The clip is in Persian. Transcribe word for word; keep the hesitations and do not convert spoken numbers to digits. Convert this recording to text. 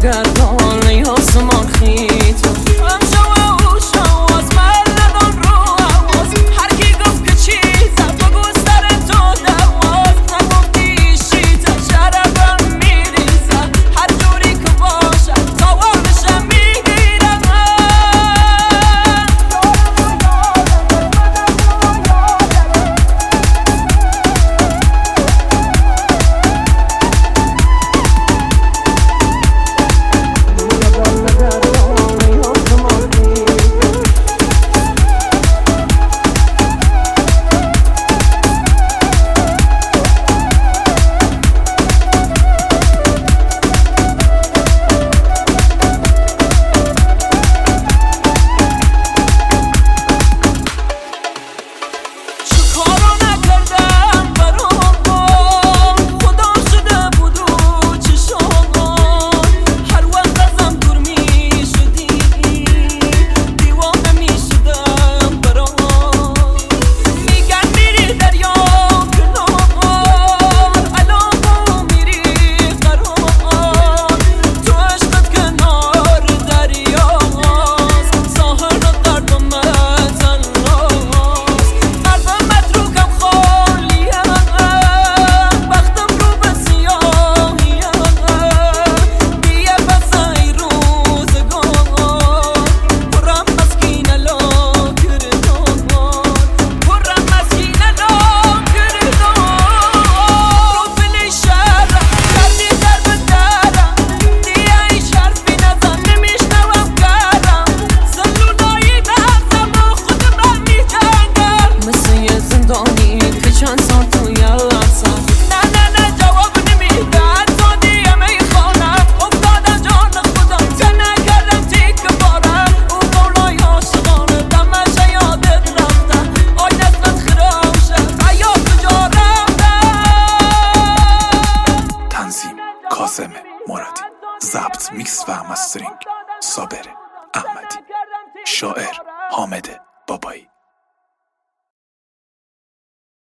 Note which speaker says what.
Speaker 1: نگردان ای آسمان خیت امشو و اوشو از من ندان رو عواز هر کی گفت که چیزم بگو سر تو دواز نگفتی شیطه شرفم میریزم هر جوری که باشم تاوانشم میگیرم
Speaker 2: کاظم مرادی، ضبط میکس و مسترینگ صابر احمدی، شاعر حامد بابایی.